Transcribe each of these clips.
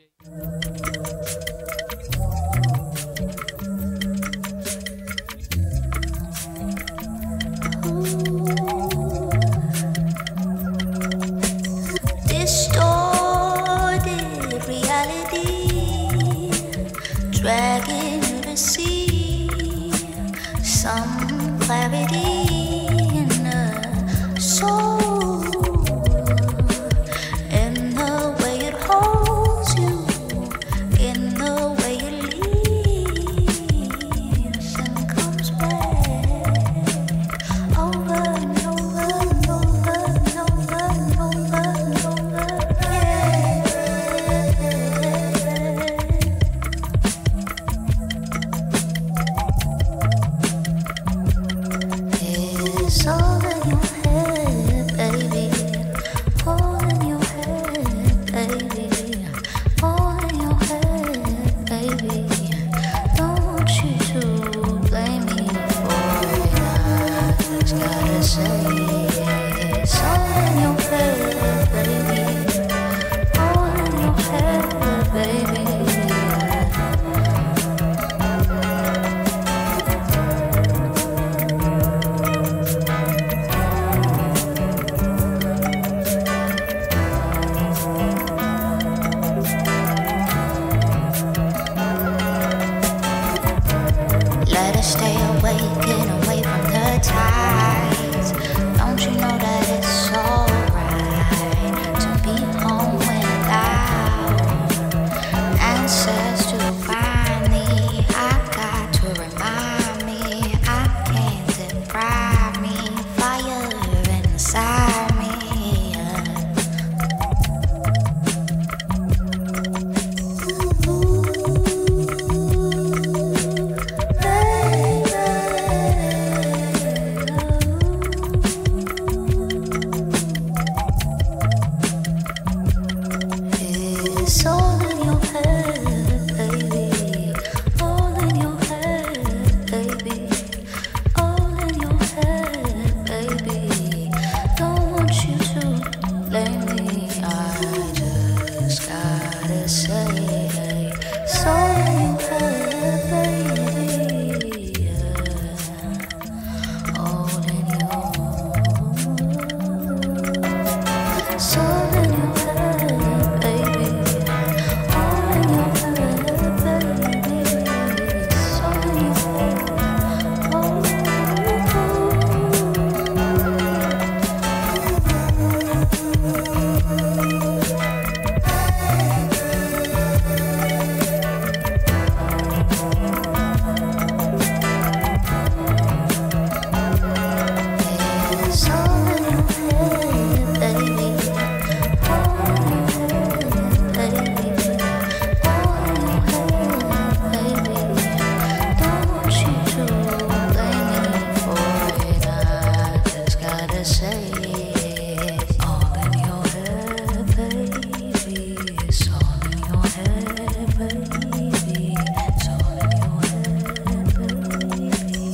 Distorted reality, dragging you to see some clarity in the soul, in the way it holds you, in the way it leaves and comes back over and over and over and over and over and over again. It's all in your head, baby. All in your head, baby. All in your head, baby. Don't want you to blame me for it. I just gotta say it's all in your head, baby. All in your head, baby. Let us stay awake and away from the tides. Don't you know that it's alright to be home without answers to find me? I got to remind me I can't deprive me. Fire inside me. It's all in your head, baby. All in your head, baby. All in your head, baby. Don't want you to blame me. I just gotta say it's all in your head, baby. All in your, it's all in your head, baby. All in your head, baby. It's all in your head. It's all in your head, baby. All in your head, baby. All in your head, baby. Don't want you to blame me for it. I just gotta say it's all in your head, baby. It's all in your head, baby. It's all in your head, baby.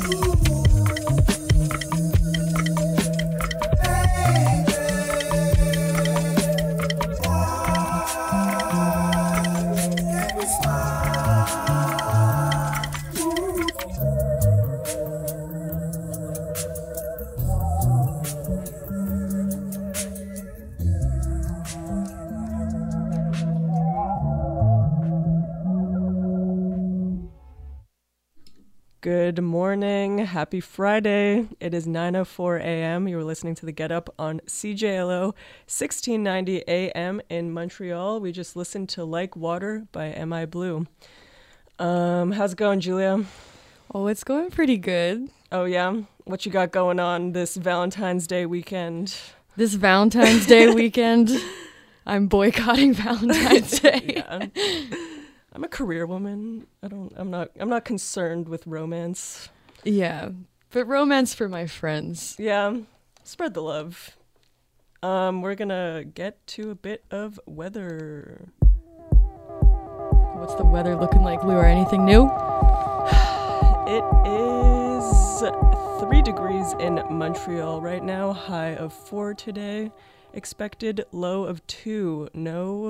Good morning. Happy Friday. It is 9:04 a.m. You're listening to The Get Up on CJLO 1690 a.m. in Montreal. We just listened to Like Water by M.I. Blue. How's it going, Julia? Oh, it's going pretty good. Oh, yeah? What you got going on this Valentine's Day weekend? This Valentine's Day weekend, I'm boycotting Valentine's Day. Yeah. I'm a career woman. I'm not concerned with romance. Yeah, but romance for my friends. Yeah, spread the love. We're gonna get to a bit of weather. What's the weather looking like, Lou, or anything new? It is 3 degrees in Montreal right now, high of 4 today. Expected low of 2. No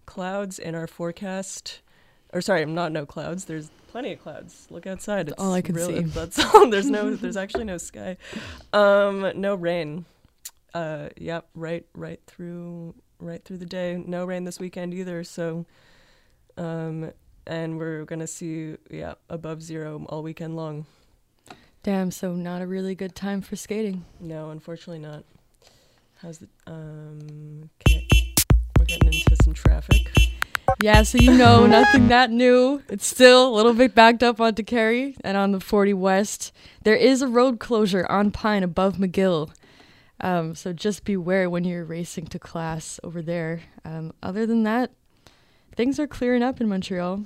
clouds in our forecast. Or sorry, not no clouds. There's plenty of clouds. Look outside. It's all I can see. That's all. There's actually no sky. No rain. Yep, right through the day. No rain this weekend either. So, and we're gonna see above zero all weekend long. Damn, so not a really good time for skating. No, unfortunately not. How's the okay. We're getting into some traffic. Yeah, so nothing that new. It's still a little bit backed up onto Kerry and on the 40 West. There is a road closure on Pine above McGill. So just beware when you're racing to class over there. Other than that, things are clearing up in Montreal.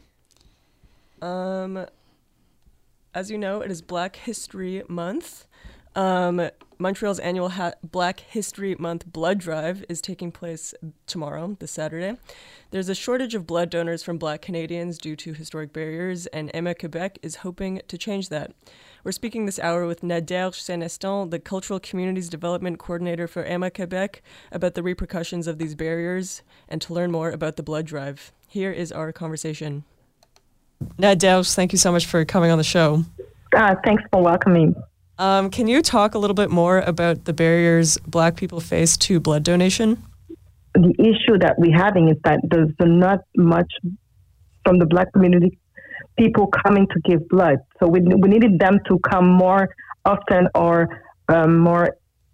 As you know, it is Black History Month. Montreal's annual Black History Month blood drive is taking place tomorrow, this Saturday. There's a shortage of blood donors from Black Canadians due to historic barriers, and Emma Quebec is hoping to change that. We're speaking this hour with Nadège Saint-Eston, the Cultural Communities Development Coordinator for Emma Quebec, about the repercussions of these barriers and to learn more about the blood drive. Here is our conversation. Nadège, thank you so much for coming on the show. Thanks for welcoming. Can you talk a little bit more about the barriers Black people face to blood donation? The issue that we're having is that there's not much from the Black community people coming to give blood. So we needed them to come more often or more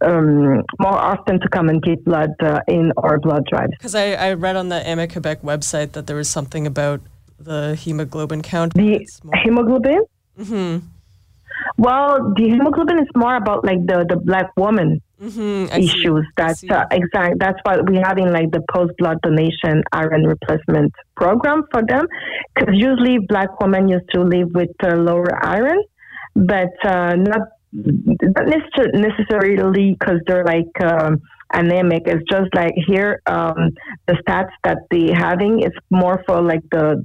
often to come and give blood in our blood drive. Because I read on the Emma Quebec website that there was something about the hemoglobin count. The hemoglobin? Mm-hmm. Well, the hemoglobin is more about like the Black woman issues. That's exact. That's why we're having like the post-blood donation iron replacement program for them. Because usually Black women used to live with lower iron, but not necessarily because they're like anemic. It's just like here, the stats that they're having is more for like the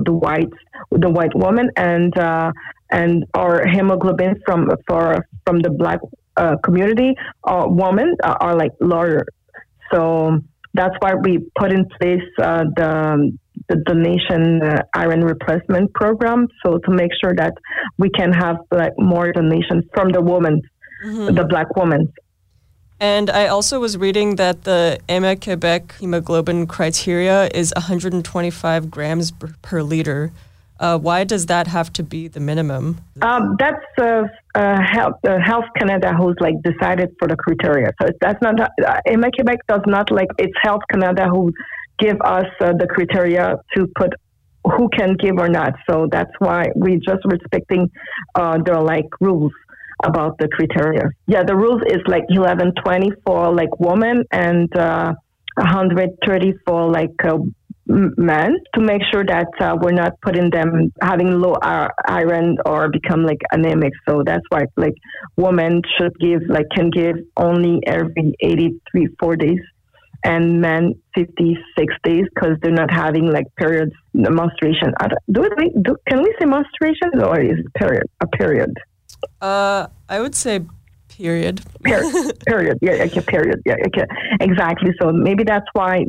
white woman and our hemoglobin from the Black community or women are like lower. So that's why we put in place the donation iron replacement program. So to make sure that we can have like more donations from the women, the Black women. And I also was reading that the Emma Quebec hemoglobin criteria is 125 grams per liter. Why does that have to be the minimum? That's Health Canada who's like decided for the criteria. So that's not Emma Quebec does not like it's Health Canada who give us the criteria to put who can give or not. So that's why we're just respecting their like rules about the criteria. Yeah, the rules is like 1120 for like women and 130 for like men to make sure that we're not putting them having low iron or become like anemic. So that's why like women should give like can give only every 4 days and men 56 days because they're not having like periods, menstruation. Can we say menstruation or is it a period? I would say period. Period. Yeah, okay, period. Yeah, okay. Exactly. So maybe that's why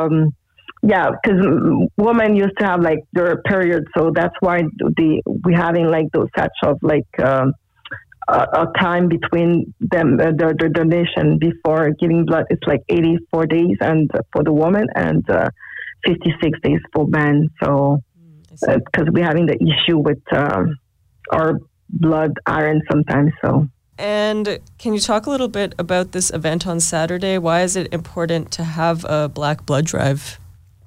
because women used to have like their period, so that's why we having like those such of like a time between them the donation before giving blood. It's like 84 days and for the woman and 56 days for men. So because we're having the issue with our blood iron sometimes. So. And can you talk a little bit about this event on Saturday? Why is it important to have a Black blood drive?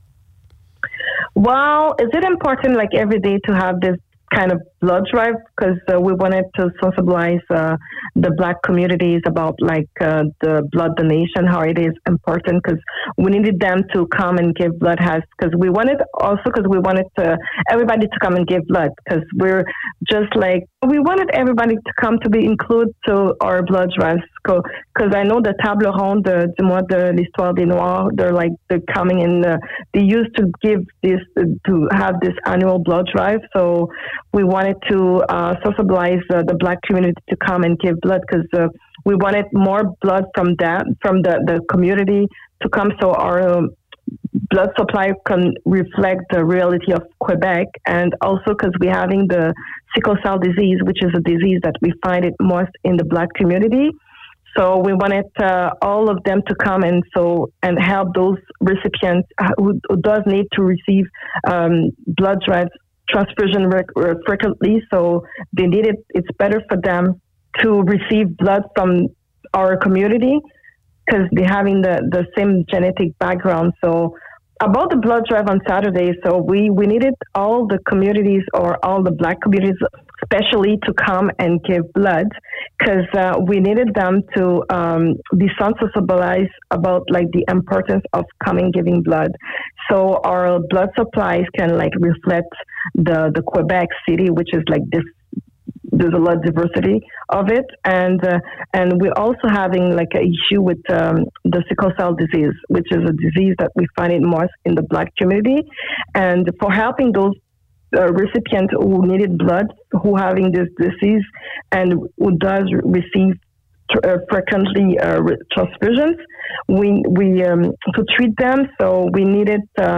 Well, is it important like every day to have this kind of blood drive? Because we wanted to sensibilize the Black communities about like the blood donation, how it is important, because we needed them to come and give blood because we wanted everybody to come and give blood because we're just like, we wanted everybody to come to be included to our blood drives. Because I know the Table Ronde du mois de l'Histoire des Noirs, they're coming in, they used to give this, to have this annual blood drive. So we wanted to sensibilize the Black community to come and give blood because we wanted more blood from the community to come. So blood supply can reflect the reality of Quebec, and also because we're having the sickle cell disease, which is a disease that we find it most in the Black community. So we wanted all of them to come and help those recipients who does need to receive blood transfusion frequently. So they need it. It's better for them to receive blood from our community because they're having the same genetic background. So about the blood drive on Saturday, so we needed all the communities or all the Black communities especially to come and give blood because we needed them to be sensibilized about like the importance of coming giving blood. So our blood supplies can like reflect the Quebec city, which is like this. There's a lot of diversity of it, and we're also having like an issue with the sickle cell disease, which is a disease that we find it most in the Black community. And for helping those recipients who needed blood, who having this disease, and who does receive frequently transfusions, we to treat them. So we needed.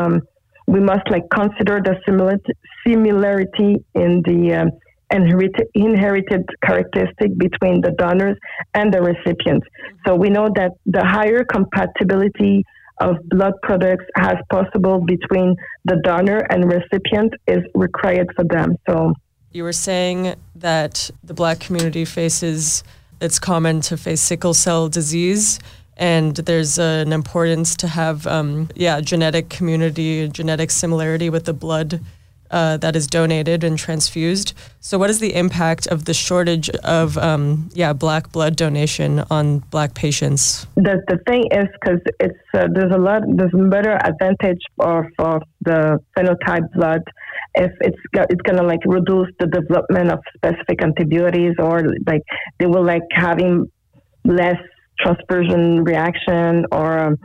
We must like consider the similarity in the inherited characteristic between the donors and the recipients. So we know that the higher compatibility of blood products as possible between the donor and recipient is required for them. So you were saying that the Black community it's common to face sickle cell disease, and there's an importance to have genetic similarity with the blood that is donated and transfused. So what is the impact of the shortage of Black blood donation on Black patients? The thing is, because there's a better advantage of the phenotype blood if it's going to like reduce the development of specific antibodies, or like they will like having less transfusion reaction, or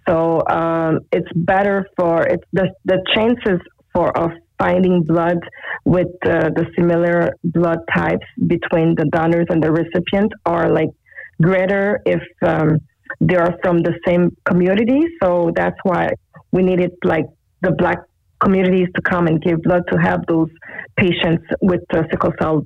it's better for the chances of finding blood with the similar blood types between the donors and the recipient are like greater if they are from the same community. So that's why we needed like the Black communities to come and give blood to help those patients with sickle cell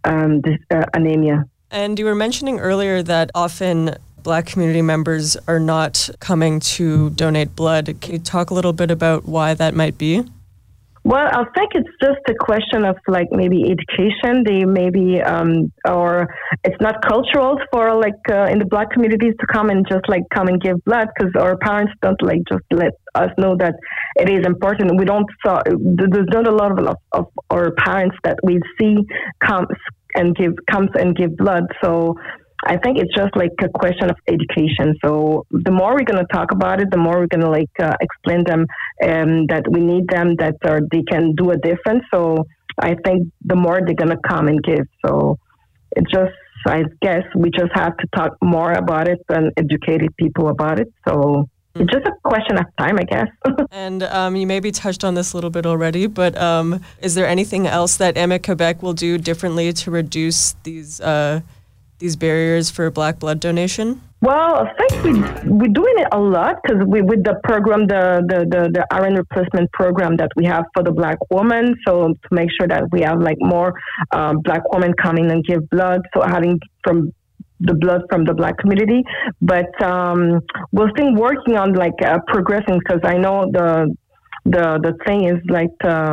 anemia. And you were mentioning earlier that often Black community members are not coming to donate blood. Can you talk a little bit about why that might be? Well, I think it's just a question of like maybe education. They maybe, or it's not cultural for like in the Black communities to come and give blood, because our parents don't like just let us know that it is important. There's not a lot of our parents that we see comes and give blood. So I think it's just like a question of education. So the more we're going to talk about it, the more we're going to like explain them that we need them, that they can do a difference. So I think the more they're going to come and give. So it's just, I guess we just have to talk more about it and educate people about it. So it's just a question of time, I guess. And you maybe touched on this a little bit already, but is there anything else that AMIC Quebec will do differently to reduce these barriers for Black blood donation? Well, I think we're doing it a lot, because with the program, the iron replacement program that we have for the Black woman. So to make sure that we have like more Black women coming and give blood. So having from the blood from the Black community, but we're still working on like progressing, because I know the thing is like.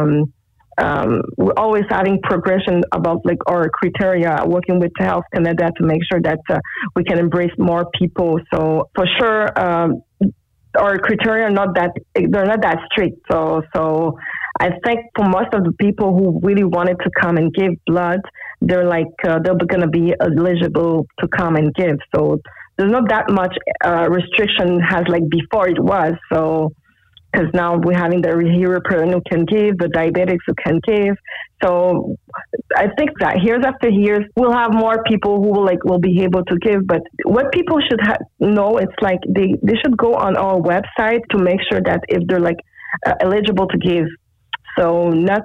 We're always having progression about like our criteria, working with Health Canada to make sure that we can embrace more people. So for sure, our criteria they're not that strict. So I think for most of the people who really wanted to come and give blood, they're like they're going to be eligible to come and give. So there's not that much restriction as like before it was. So. Because now we're having the European who can give, the diabetics who can give. So I think that years after years, we'll have more people who will be able to give. But what people should know, it's like they should go on our website to make sure that if they're like eligible to give. So not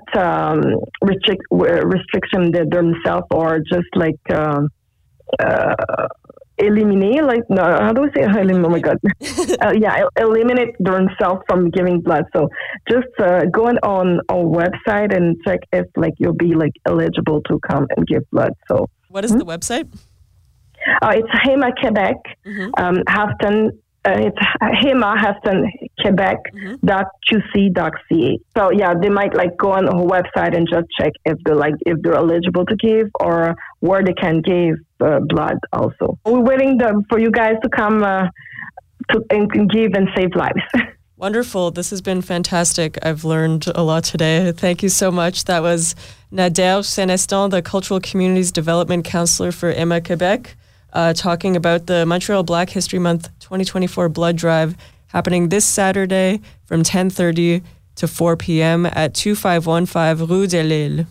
restriction themselves, or just like eliminate, like, no, how do we say eliminate? Oh my God. Eliminate themselves from giving blood. So just go on our website and check if like you'll be like eligible to come and give blood. So what is the website? It's HEMA Quebec, Halton. It's HEMA Halton Quebec.qc.ca. So yeah, they might like go on our website and just check if they're eligible to give or where they can give blood. Also, we're waiting for you guys to come and give and save lives. Wonderful. This has been fantastic. I've learned a lot today. Thank you so much. That was Nadège Saint-Estan, the Cultural Communities Development Counselor for HEMA Quebec, talking about the Montreal Black History Month 2024 blood drive happening this Saturday from 10:30 to 4 p.m. at 2515 Rue de Lille.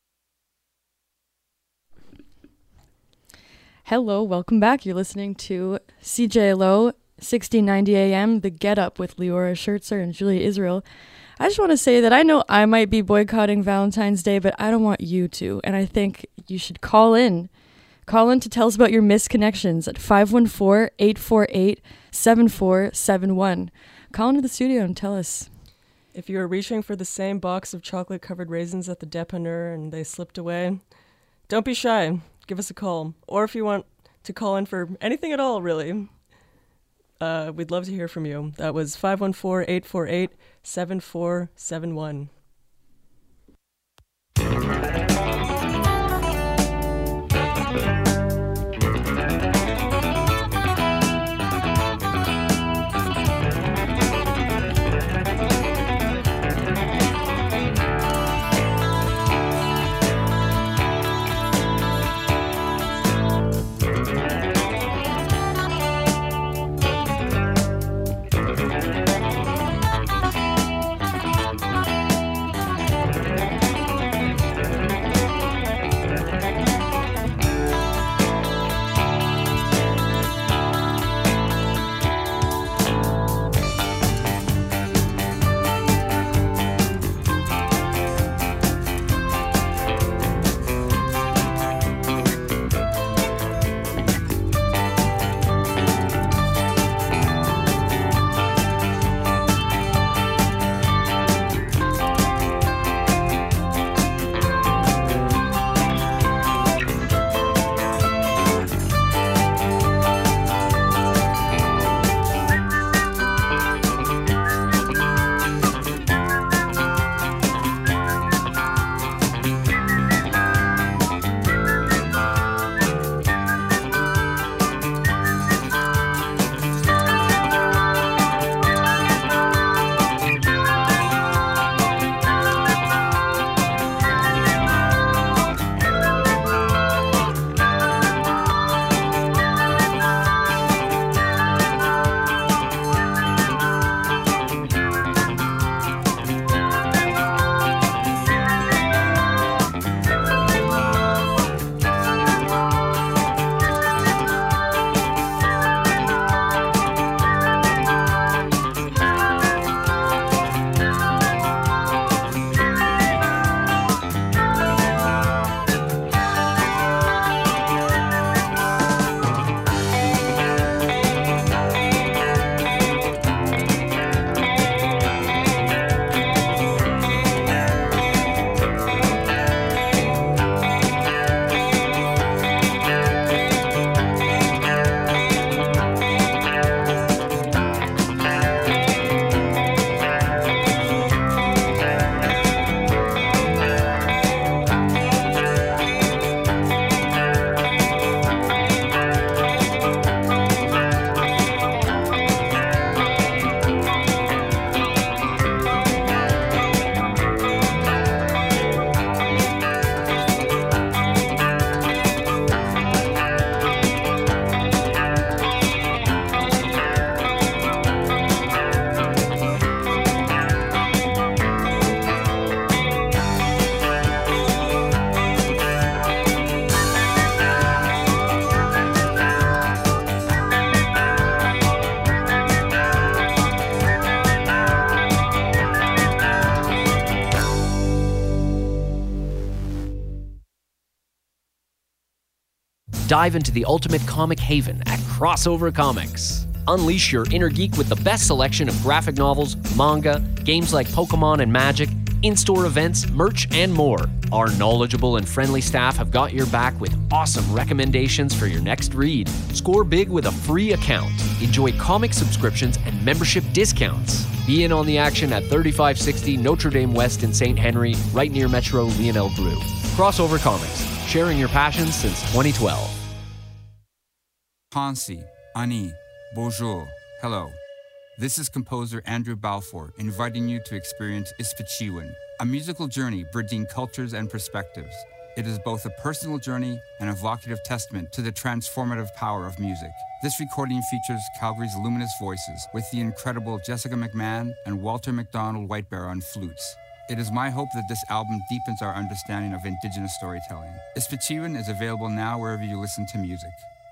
Hello, welcome back. You're listening to CJLO 1690 AM, The Get Up with Leora Schertzer and Julia Israel. I just want to say that I know I might be boycotting Valentine's Day, but I don't want you to. And I think you should call in. Call in to tell us about your missed connections at 514-848-7471. Call into the studio and tell us. If you were reaching for the same box of chocolate-covered raisins at the dépanneur and they slipped away, don't be shy. Give us a call. Or if you want to call in for anything at all, really, we'd love to hear from you. That was 514-848-7471. Dive into the ultimate comic haven at Crossover Comics. Unleash your inner geek with the best selection of graphic novels, manga, games like Pokemon and Magic, in-store events, merch, and more. Our knowledgeable and friendly staff have got your back with awesome recommendations for your next read. Score big with a free account. Enjoy comic subscriptions and membership discounts. Be in on the action at 3560 Notre Dame West in St. Henry, right near Metro Lionel Bleu. Crossover Comics, sharing your passions since 2012. Hansi, Ani, bonjour, hello. This is composer Andrew Balfour inviting you to experience Ispachiwan, a musical journey bridging cultures and perspectives. It is both a personal journey and evocative testament to the transformative power of music. This recording features Calgary's luminous voices with the incredible Jessica McMahon and Walter McDonald Whitebear on flutes. It is my hope that this album deepens our understanding of Indigenous storytelling. Ispachiwan is available now wherever you listen to music.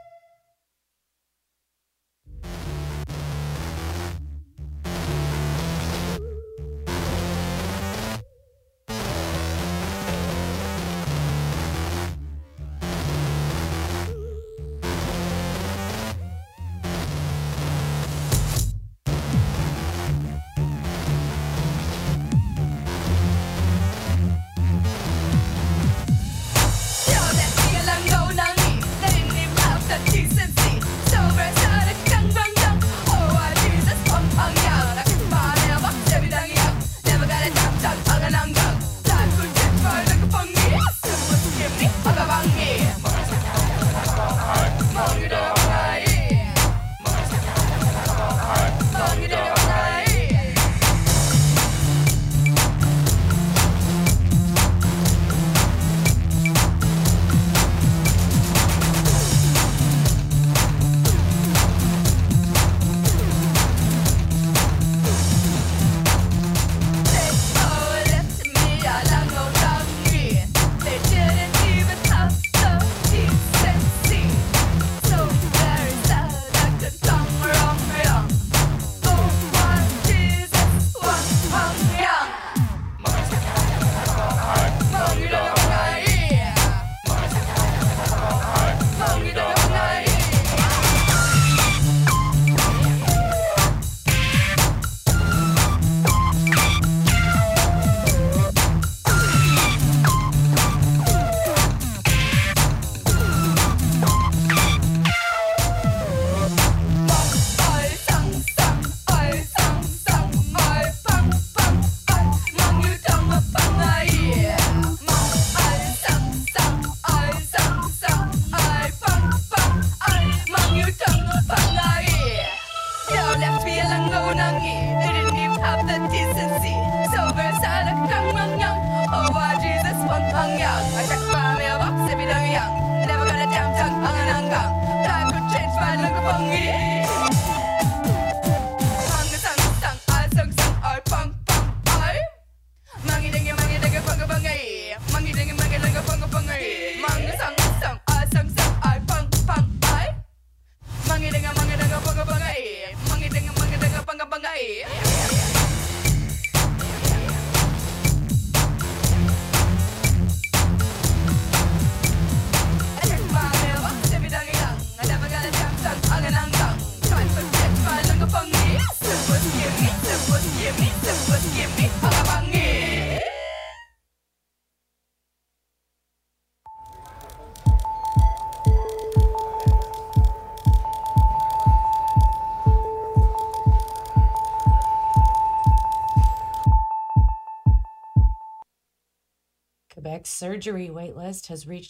Quebec's surgery waitlist has reached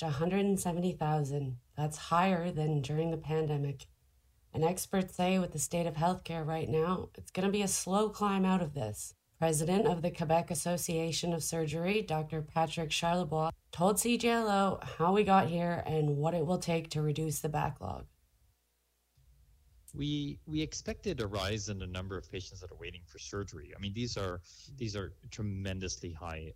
170,000. That's higher than during the pandemic. And experts say with the state of healthcare right now, it's going to be a slow climb out of this. President of the Quebec Association of Surgery, Dr. Patrick Charlebois, told CJLO how we got here and what it will take to reduce the backlog. We expected a rise in the number of patients that are waiting for surgery. I mean, these are tremendously high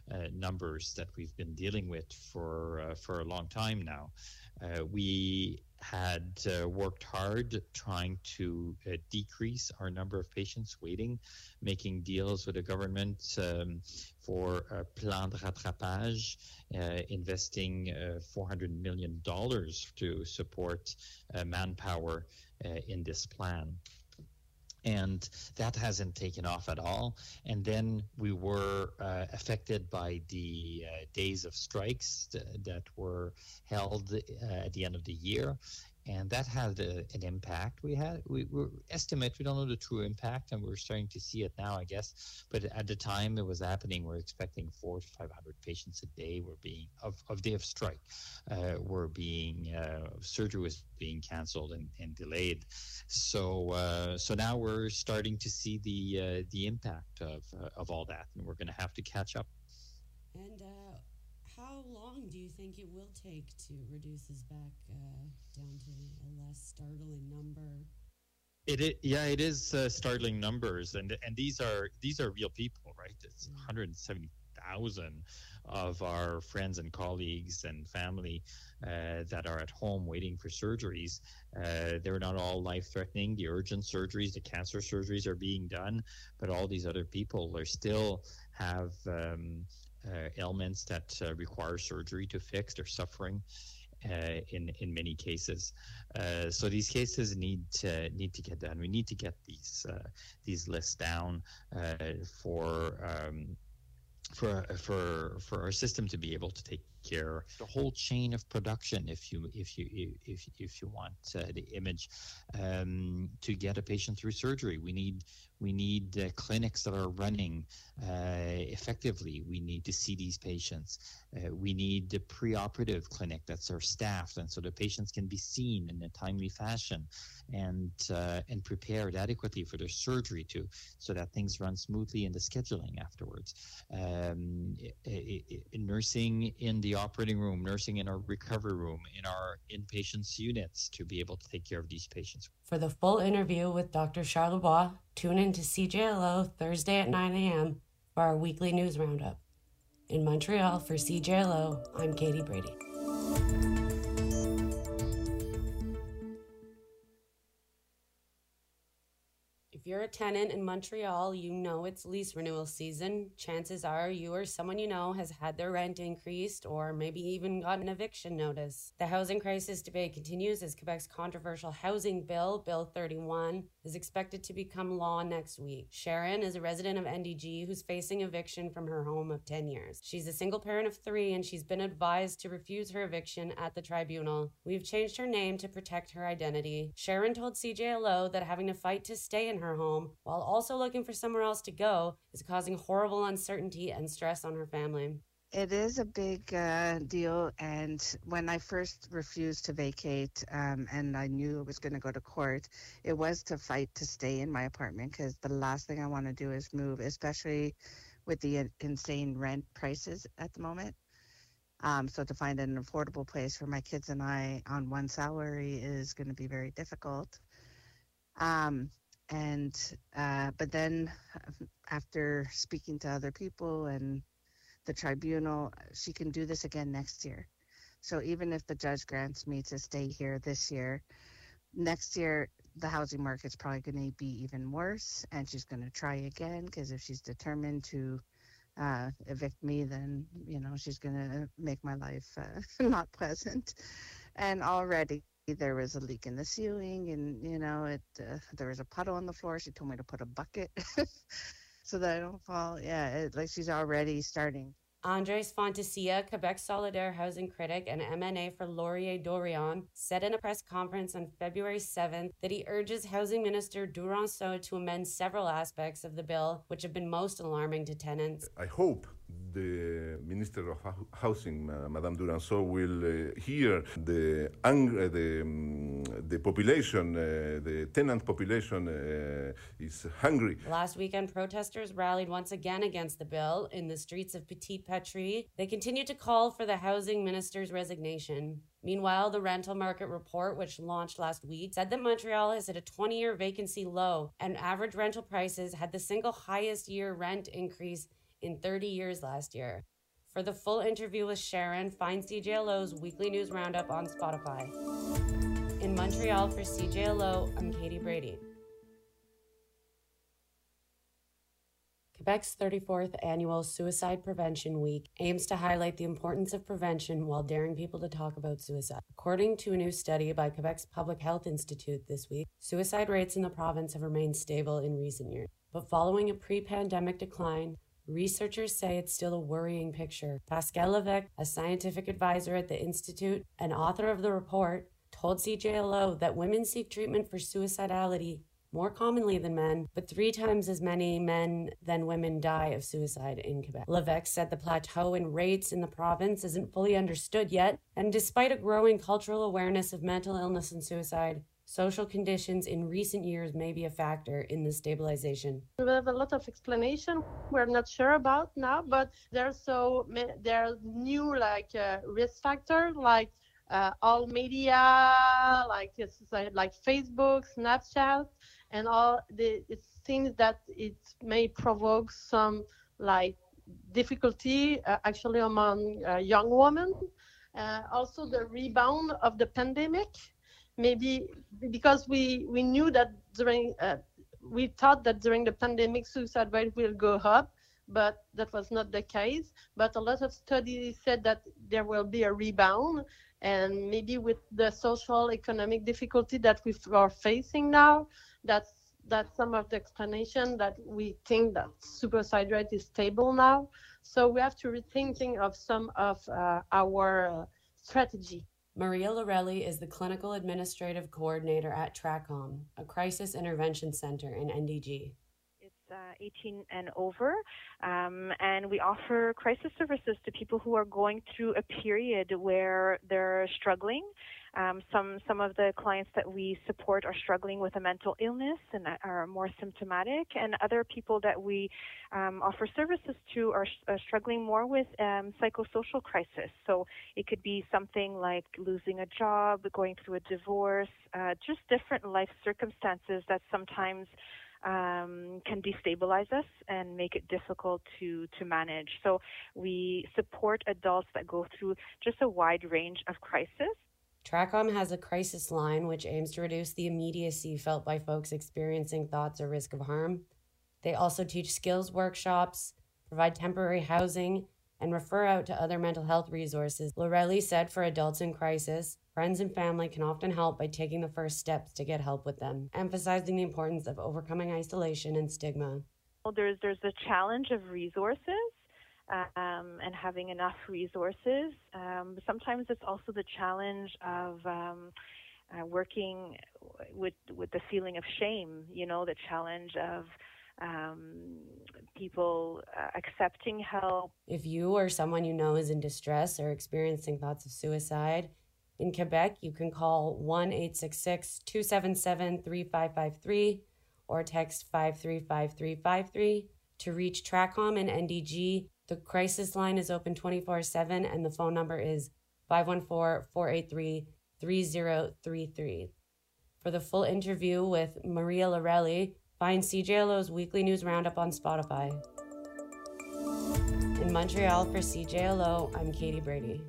numbers that we've been dealing with for a long time now. We had worked hard trying to decrease our number of patients waiting, making deals with the government for a plan de rattrapage, investing $400 million to support manpower in this plan. And that hasn't taken off at all. And then we were affected by the days of strikes that were held at the end of the year. And that had an impact. We estimate, we don't know the true impact, and we're starting to see it now, I guess. But at the time it was happening, we're expecting 400 to 500 patients a day were being of day of strike, surgery was being canceled and delayed. So now we're starting to see the impact of all that, and we're going to have to catch up. And how long do you think it will take to reduce this back down to a less startling number? It is startling numbers, and these are real people, right? It's 170,000 of our friends and colleagues and family that are at home waiting for surgeries. They're not all life-threatening. The urgent surgeries, the cancer surgeries are being done, but all these other people are still have ailments that require surgery to fix. They're suffering in many cases. So these cases need to get done. We need to get these lists down for our system to be able to take care the whole chain of production, if you want the image, to get a patient through surgery. We need clinics that are running effectively. We need to see these patients. We need the preoperative clinic that's our staffed, and so the patients can be seen in a timely fashion and prepared adequately for their surgery too, so that things run smoothly in the scheduling afterwards. Nursing in the operating room, nursing in our recovery room, in our inpatients units to be able to take care of these patients. For the full interview with Dr. Charlebois, tune in to CJLO Thursday at 9 a.m. for our weekly news roundup. In Montreal for CJLO, I'm Katie Brady. If you're a tenant in Montreal, you know it's lease renewal season. Chances are you or someone you know has had their rent increased or maybe even got an eviction notice. The housing crisis debate continues as Quebec's controversial housing bill, Bill 31, is expected to become law next week. Sharon is a resident of NDG who's facing eviction from her home of 10 years. She's a single parent of 3 and she's been advised to refuse her eviction at the tribunal. We've changed her name to protect her identity. Sharon told CJLO that having to fight to stay in her home while also looking for somewhere else to go is causing horrible uncertainty and stress on her family. It is a big deal, and when I first refused to vacate and I knew it was going to go to court, it was to fight to stay in my apartment, because the last thing I want to do is move, especially with the insane rent prices at the moment. So to find an affordable place for my kids and I on one salary is going to be very difficult. But then after speaking to other people and the tribunal, she can do this again next year. So even if the judge grants me to stay here this year, next year the housing market's probably going to be even worse, and she's going to try again, because if she's determined to evict me, then she's going to make my life not pleasant. And already there was a leak in the ceiling, and there was a puddle on the floor. She told me to put a bucket so that I don't fall. Yeah, she's already starting. Andres Fontecilla, Quebec Solidaire housing critic and MNA for Laurier Dorion, said in a press conference on February 7th that he urges Housing Minister Duranceau to amend several aspects of the bill, which have been most alarming to tenants. I hope the Minister of Housing, Madame Duranceau, will hear the population, the tenant population is hungry. Last weekend, protesters rallied once again against the bill in the streets of Petit Patrie. They continued to call for the housing minister's resignation. Meanwhile, the rental market report, which launched last week, said that Montreal has hit a 20-year vacancy low, and average rental prices had the single highest year rent increase in 30 years last year. For the full interview with Sharon, find CJLO's weekly news roundup on Spotify. In Montreal for CJLO, I'm Katie Brady. Quebec's 34th annual Suicide Prevention Week aims to highlight the importance of prevention while daring people to talk about suicide. According to a new study by Quebec's Public Health Institute this week, suicide rates in the province have remained stable in recent years. But following a pre-pandemic decline, researchers say it's still a worrying picture. Pascal Levesque, a scientific advisor at the Institute and author of the report, told CJLO that women seek treatment for suicidality more commonly than men, but 3 times as many men than women die of suicide in Quebec. Levesque said the plateau in rates in the province isn't fully understood yet, and despite a growing cultural awareness of mental illness and suicide, social conditions in recent years may be a factor in the stabilization. We have a lot of explanation we're not sure about now, but there are new risk factors like all media, like Facebook, Snapchat, and all it seems that it may provoke some difficulty actually among young women. Also the rebound of the pandemic, maybe because we knew that we thought that during the pandemic suicide rate will go up, but that was not the case. But a lot of studies said that there will be a rebound, and maybe with the social economic difficulty that we are facing now, that's some of the explanation that we think that suicide rate is stable now. So we have to rethinking of some of our strategy. Maria Lorelli is the Clinical Administrative Coordinator at TRACOM, a crisis intervention center in NDG. It's 18 and over, and we offer crisis services to people who are going through a period where they're struggling. Some of the clients that we support are struggling with a mental illness and are more symptomatic, and other people that we offer services to are struggling more with psychosocial crisis. So it could be something like losing a job, going through a divorce, just different life circumstances that sometimes can destabilize us and make it difficult to manage. So we support adults that go through just a wide range of crisis. TRACOM has a crisis line which aims to reduce the immediacy felt by folks experiencing thoughts or risk of harm. They also teach skills workshops, provide temporary housing, and refer out to other mental health resources. Lorelli said for adults in crisis, friends and family can often help by taking the first steps to get help with them, emphasizing the importance of overcoming isolation and stigma. There's the challenge of resources. And having enough resources. But sometimes it's also the challenge of working with the feeling of shame, the challenge of people accepting help. If you or someone you know is in distress or experiencing thoughts of suicide, in Quebec, you can call 1-866-277-3553 or text 535353 to reach TRACOM and NDG. The crisis line is open 24/7 and the phone number is 514-483-3033. For the full interview with Maria Lorelli, find CJLO's weekly news roundup on Spotify. In Montreal for CJLO, I'm Katie Brady.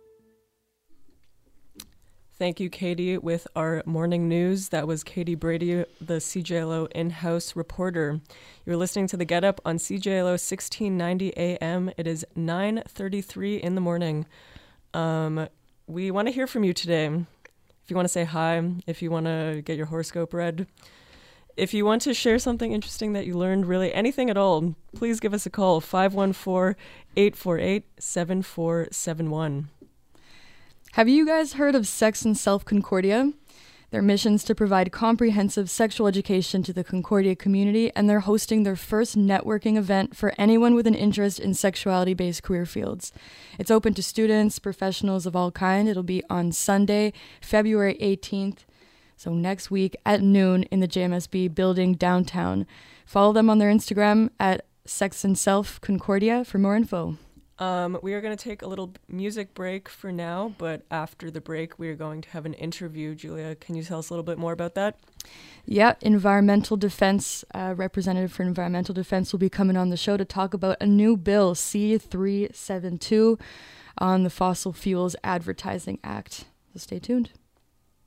Thank you, Katie, with our morning news. That was Katie Brady, the CJLO in-house reporter. You're listening to The Get Up on CJLO 1690 AM. It is 9:33 in the morning. We want to hear from you today. If you want to say hi, if you want to get your horoscope read, if you want to share something interesting that you learned, really anything at all, please give us a call, 514-848-7471. Have you guys heard of Sex and Self Concordia? Their mission is to provide comprehensive sexual education to the Concordia community, and they're hosting their first networking event for anyone with an interest in sexuality-based career fields. It's open to students, professionals of all kinds. It'll be on Sunday, February 18th, so next week at noon in the JMSB building downtown. Follow them on their Instagram at Sex and Self Concordia for more info. We are going to take a little music break for now, but after the break, we are going to have an interview. Julia, can you tell us a little bit more about that? Yeah, Environmental Defense, representative for Environmental Defense will be coming on the show to talk about a new bill, C-372, on the Fossil Fuels Advertising Act. So stay tuned.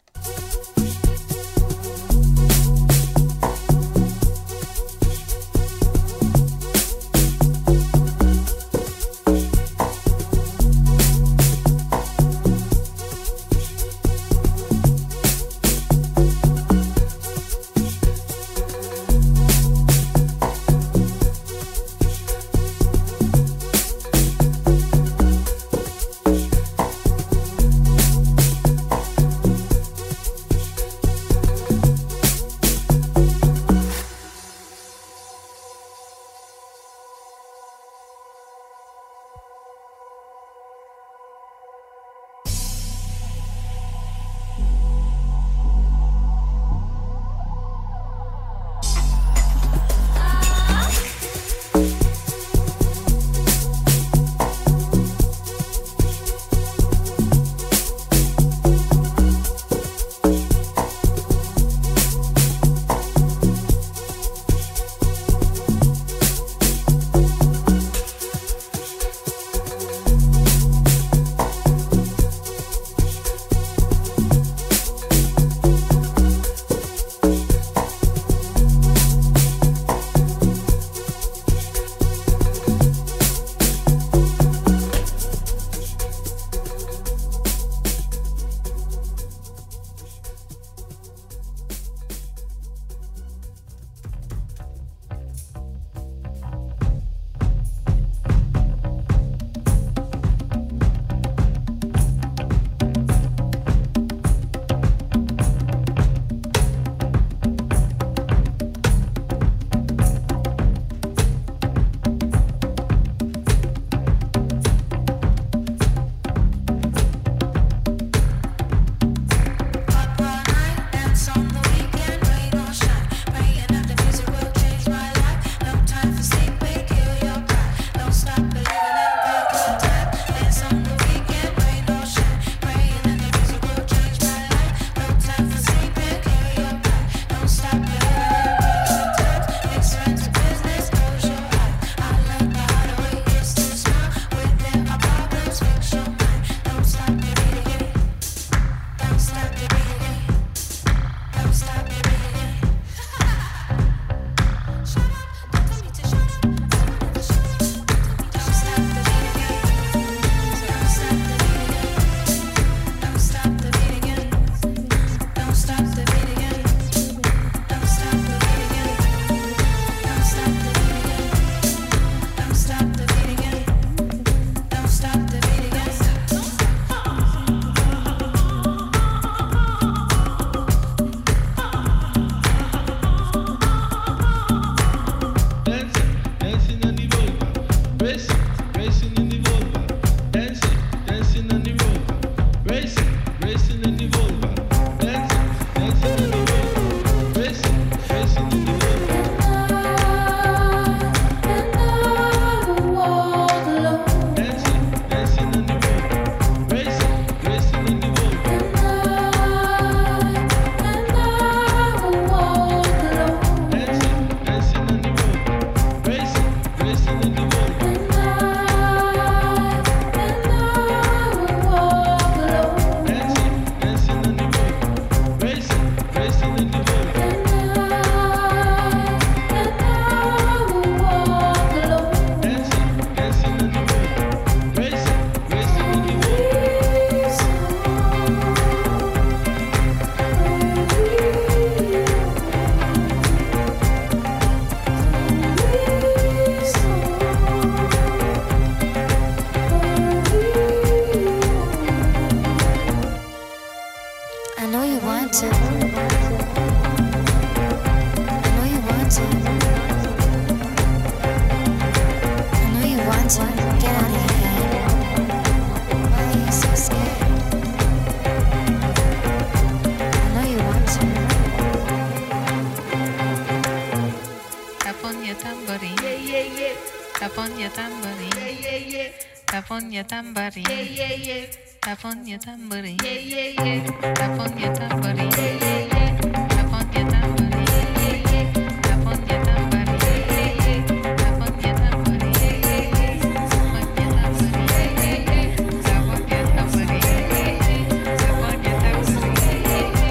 Tap on your tambourine. Yeah, yeah, yeah. Tap on your tambourine. Yeah, yeah, yeah. Tap on your tambourine. Yeah, yeah, yeah. Tap on your tambourine. Yeah, yeah, yeah. Tap on your tambourine. Yeah, yeah, yeah. Tap on your tambourine. Yeah, yeah, yeah. Tap on your tambourine. Yeah, yeah, yeah. Tap on your tambourine. Yeah, yeah, yeah. Tap on your tambourine. Yeah, yeah, yeah. Tap on your tambourine. Yeah, yeah, yeah.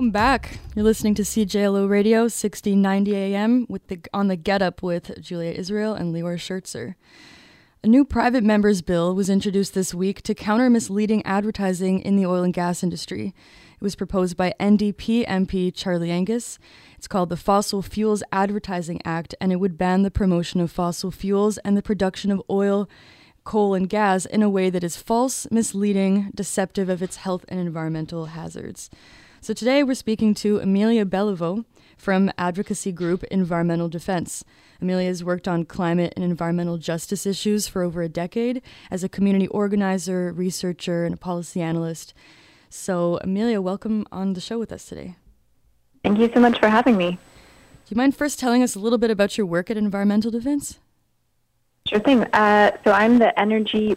Welcome back. You're listening to CJLO Radio, 1690 AM, on the Get Up with Julia Israel and Lior Schertzer. A new private members bill was introduced this week to counter misleading advertising in the oil and gas industry. It was proposed by NDP MP Charlie Angus. It's called the Fossil Fuels Advertising Act, and it would ban the promotion of fossil fuels and the production of oil, coal, and gas in a way that is false, misleading, deceptive of its health and environmental hazards. So today we're speaking to Amelia Beliveau from advocacy group Environmental Defense. Amelia has worked on climate and environmental justice issues for over a decade as a community organizer, researcher, and a policy analyst. So Amelia, welcome on the show with us today. Thank you so much for having me. Do you mind first telling us a little bit about your work at Environmental Defense? Sure thing. So I'm the energy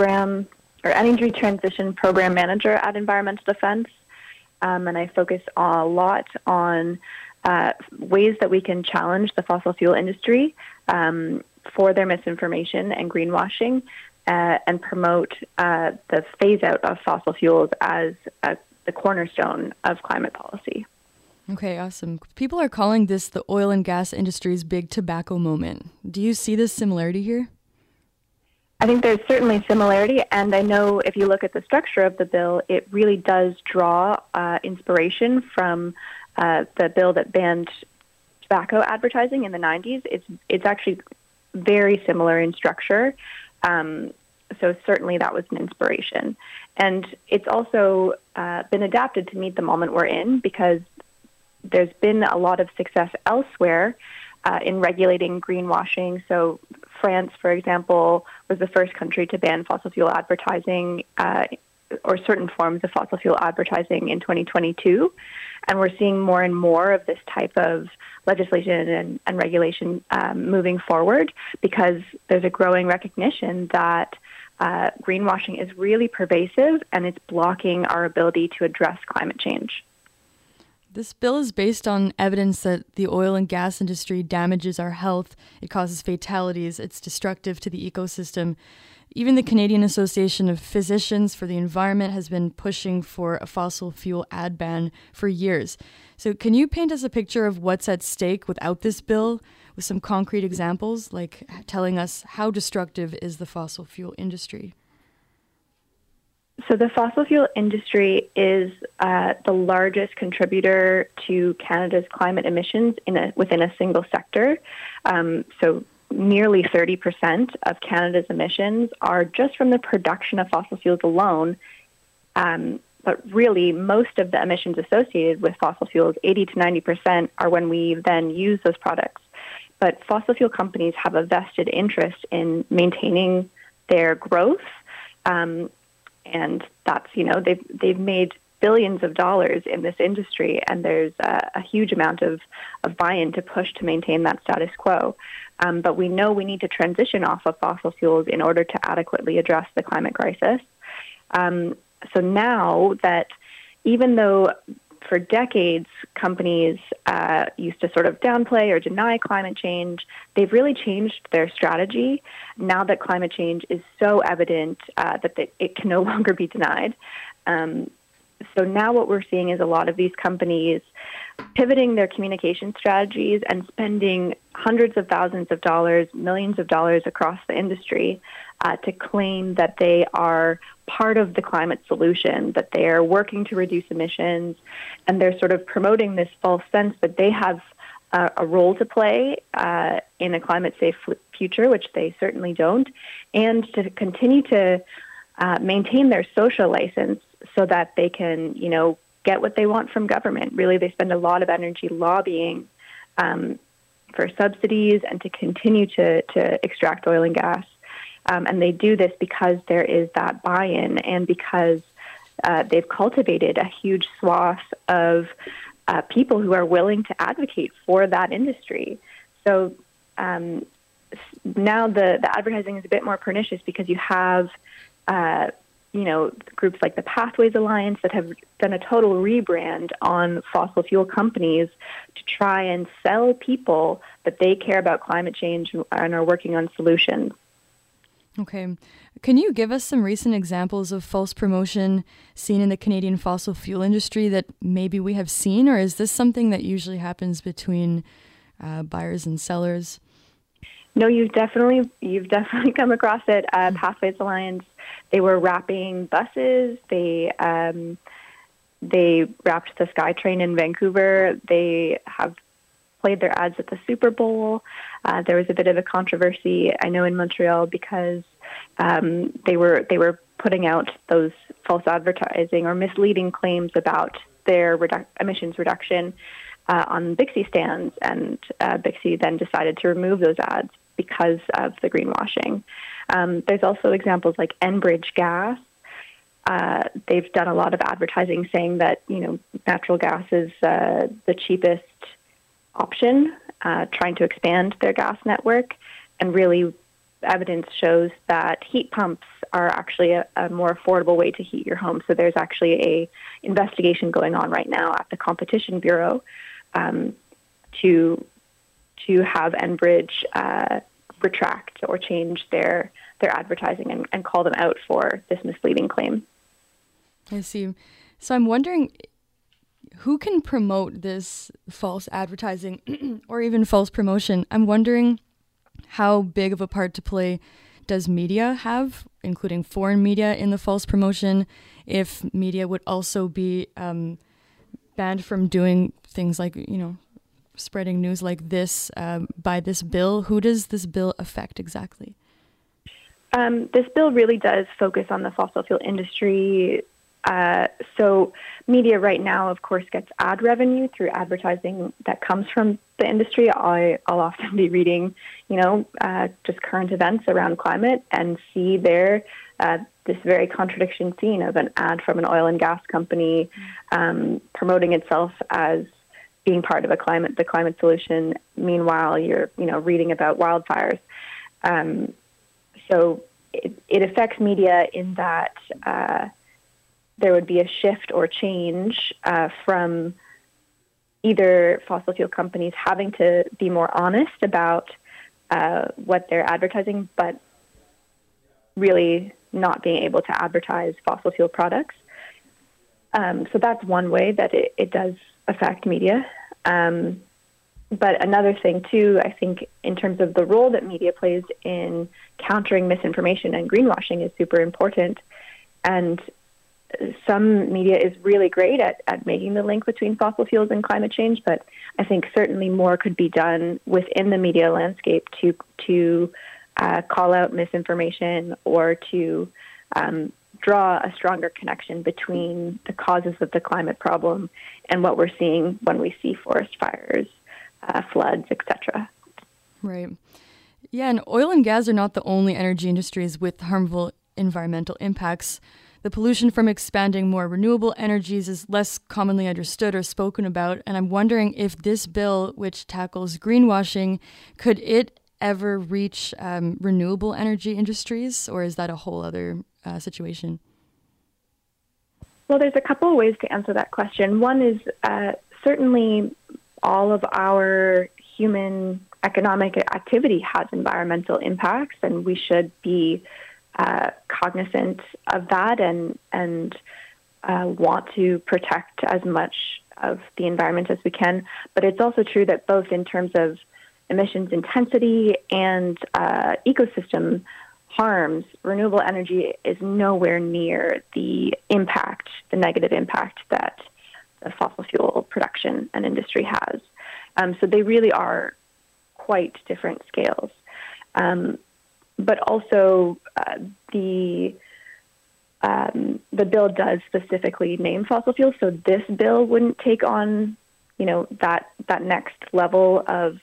transition program manager at Environmental Defense. And I focus a lot on ways that we can challenge the fossil fuel industry for their misinformation and greenwashing, and promote the phase out of fossil fuels as the cornerstone of climate policy. Okay, awesome. People are calling this the oil and gas industry's big tobacco moment. Do you see this similarity here? I think there's certainly similarity, and I know if you look at the structure of the bill, it really does draw inspiration from the bill that banned tobacco advertising in the 90s. It's actually very similar in structure, so certainly that was an inspiration. And it's also been adapted to meet the moment we're in, because there's been a lot of success elsewhere in regulating greenwashing. So France, for example, was the first country to ban fossil fuel advertising or certain forms of fossil fuel advertising in 2022. And we're seeing more and more of this type of legislation and regulation moving forward, because there's a growing recognition that greenwashing is really pervasive and it's blocking our ability to address climate change. This bill is based on evidence that the oil and gas industry damages our health, it causes fatalities, it's destructive to the ecosystem. Even the Canadian Association of Physicians for the Environment has been pushing for a fossil fuel ad ban for years. So can you paint us a picture of what's at stake without this bill, with some concrete examples, like telling us how destructive is the fossil fuel industry? So the fossil fuel industry is the largest contributor to Canada's climate emissions within a single sector. So nearly 30% of Canada's emissions are just from the production of fossil fuels alone. But really, most of the emissions associated with fossil fuels, 80 to 90%, are when we then use those products. But fossil fuel companies have a vested interest in maintaining their growth. And that's, they've made billions of dollars in this industry, and there's a huge amount of buy-in to push to maintain that status quo. But we know we need to transition off of fossil fuels in order to adequately address the climate crisis. So now that, even though for decades companies used to sort of downplay or deny climate change, they've really changed their strategy now that climate change is so evident that it can no longer be denied. So now what we're seeing is a lot of these companies pivoting their communication strategies and spending hundreds of thousands of dollars, millions of dollars across the industry to claim that they are part of the climate solution, that they are working to reduce emissions, and they're sort of promoting this false sense that they have a role to play in a climate-safe future, which they certainly don't, and to continue to maintain their social license so that they can, get what they want from government. Really, they spend a lot of energy lobbying for subsidies and to continue to extract oil and gas. And they do this because there is that buy-in, and because they've cultivated a huge swath of people who are willing to advocate for that industry. So now the advertising is a bit more pernicious, because you have groups like the Pathways Alliance that have done a total rebrand on fossil fuel companies to try and sell people that they care about climate change and are working on solutions. Okay. Can you give us some recent examples of false promotion seen in the Canadian fossil fuel industry that maybe we have seen, or is this something that usually happens between buyers and sellers? No, you've definitely come across it. Pathways Alliance, they were wrapping buses. They wrapped the SkyTrain in Vancouver. They have played their ads at the Super Bowl. There was a bit of a controversy, I know, in Montreal because they were putting out those false advertising or misleading claims about their emissions reduction on Bixi stands, and Bixi then decided to remove those ads because of the greenwashing. There's also examples like Enbridge Gas. They've done a lot of advertising saying that, natural gas is the cheapest option, trying to expand their gas network, and really evidence shows that heat pumps are actually a more affordable way to heat your home. So there's actually a investigation going on right now at the Competition Bureau to have Enbridge retract or change their advertising and call them out for this misleading claim. I see. So I'm wondering, who can promote this false advertising or even false promotion? I'm wondering how big of a part to play does media have, including foreign media, in the false promotion? If media would also be banned from doing things like, spreading news like this by this bill. Who does this bill affect exactly? This bill really does focus on the fossil fuel industry. So media right now, of course, gets ad revenue through advertising that comes from the industry. I'll often be reading, just current events around climate and see there this very contradiction scene of an ad from an oil and gas company promoting itself as being part of the climate solution. Meanwhile, you're reading about wildfires. So it affects media in that there would be a shift or change from either fossil fuel companies having to be more honest about what they're advertising, but really not being able to advertise fossil fuel products. So that's one way that it does affect media. But another thing, too, I think in terms of the role that media plays in countering misinformation and greenwashing is super important. And some media is really great at making the link between fossil fuels and climate change, but I think certainly more could be done within the media landscape to call out misinformation or to draw a stronger connection between the causes of the climate problem and what we're seeing when we see forest fires, floods, etc. Right. Yeah, and oil and gas are not the only energy industries with harmful environmental impacts. The pollution from expanding more renewable energies is less commonly understood or spoken about, and I'm wondering if this bill, which tackles greenwashing, could it ever reach renewable energy industries, or is that a whole other situation? Well, there's a couple of ways to answer that question. One is certainly all of our human economic activity has environmental impacts, and we should be cognizant of that and want to protect as much of the environment as we can. But it's also true that both in terms of emissions intensity and ecosystem harms, renewable energy is nowhere near the negative impact that the fossil fuel production and industry has. So they really are quite different scales. But also the bill does specifically name fossil fuels, so this bill wouldn't take on, that next level of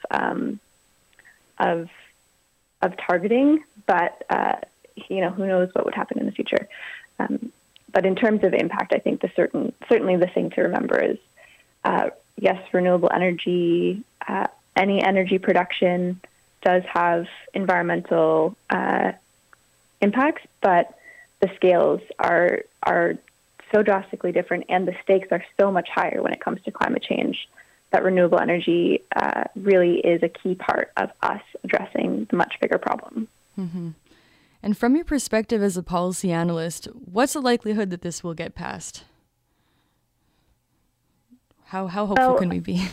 targeting. But who knows what would happen in the future. But in terms of impact, I think certainly the thing to remember is yes, renewable energy, any energy production does have environmental impacts, but the scales are so drastically different, and the stakes are so much higher when it comes to climate change that renewable energy really is a key part of us addressing the much bigger problem. Mm-hmm. And from your perspective as a policy analyst, what's the likelihood that this will get passed? How hopeful can we be?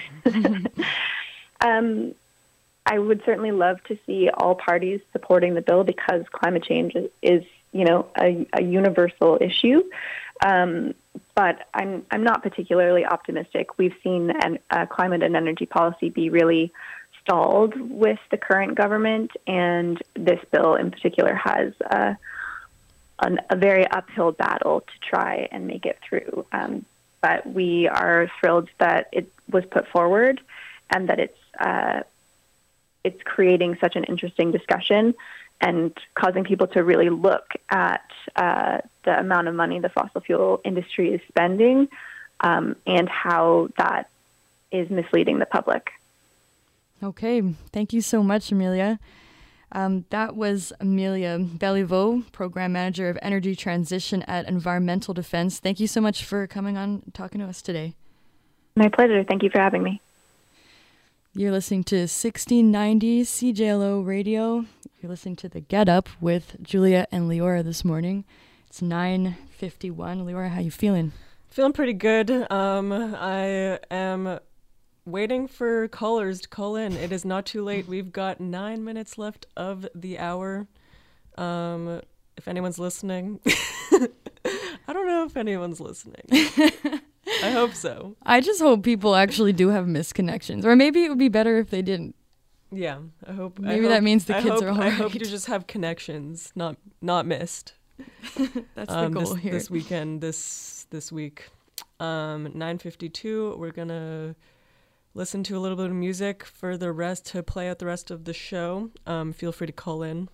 I would certainly love to see all parties supporting the bill because climate change is a universal issue. But I'm not particularly optimistic. We've seen climate and energy policy be really stalled with the current government, and this bill in particular has a very uphill battle to try and make it through. But we are thrilled that it was put forward and that it's creating such an interesting discussion and causing people to really look at the amount of money the fossil fuel industry is spending and how that is misleading the public. Okay, thank you so much, Amelia. That was Amelia Béliveau, Program Manager of Energy Transition at Environmental Defense. Thank you so much for coming on and talking to us today. My pleasure. Thank you for having me. You're listening to 1690 CJLO Radio. You're listening to The Get Up with Julia and Leora this morning. It's 9:51. Leora, how you feeling? Feeling pretty good. I am waiting for callers to call in. It is not too late. We've got 9 minutes left of the hour. If anyone's listening. I don't know if anyone's listening. I hope so. I just hope people actually do have misconnections. Or maybe it would be better if they didn't. Yeah, I hope. Maybe that means the kids are all right. I hope you just have connections, not missed. That's the goal here. This weekend, this week. 9:52, we're going to listen to a little bit of music for the rest, to play out the rest of the show. Feel free to call in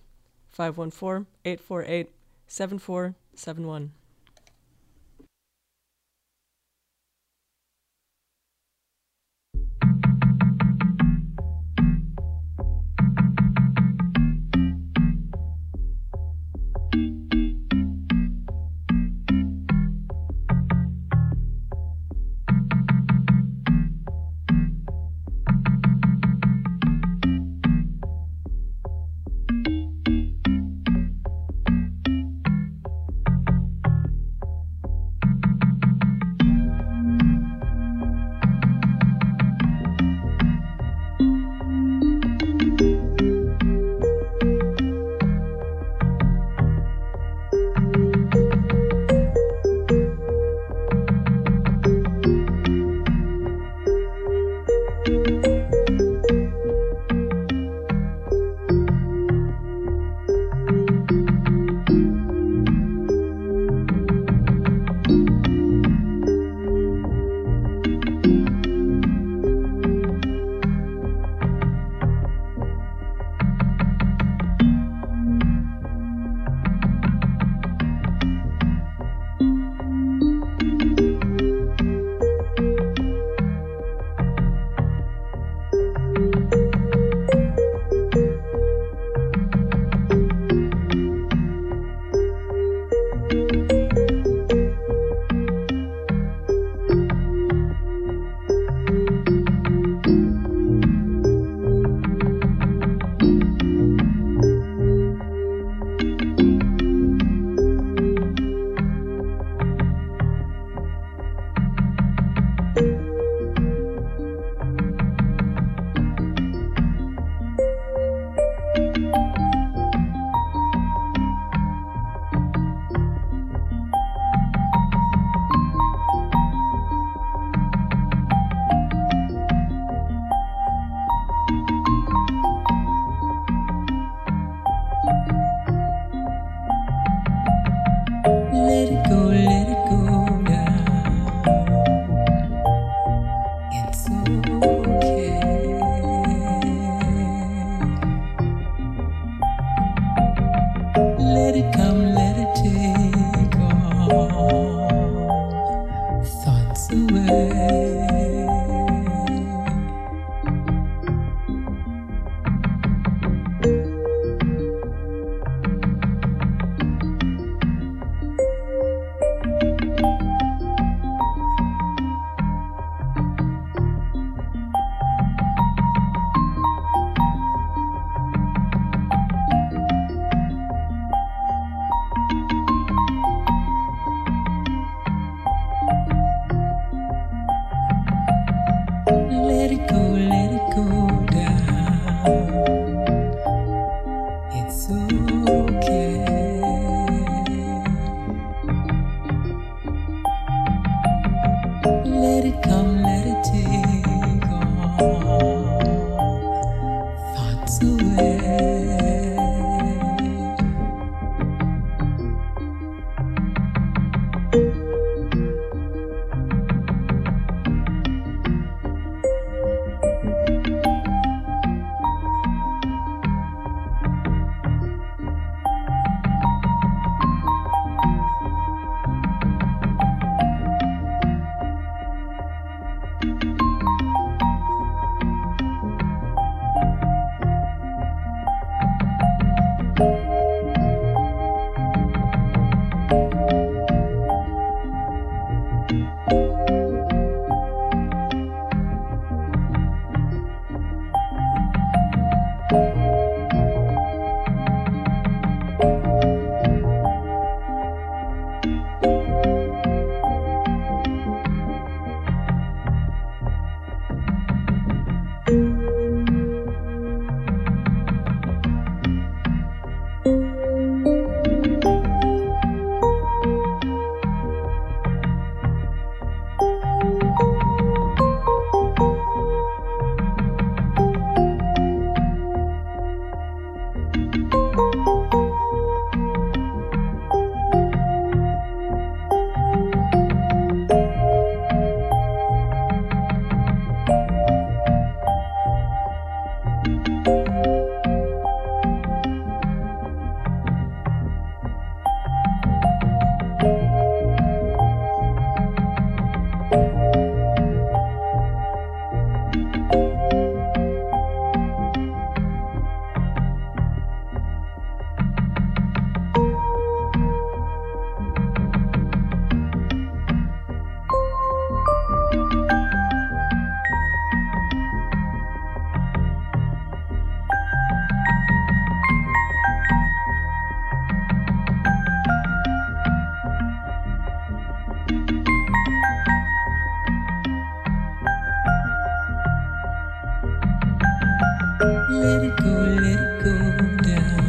514-848-7471. Let it come, let it take all thoughts away. Let it go down.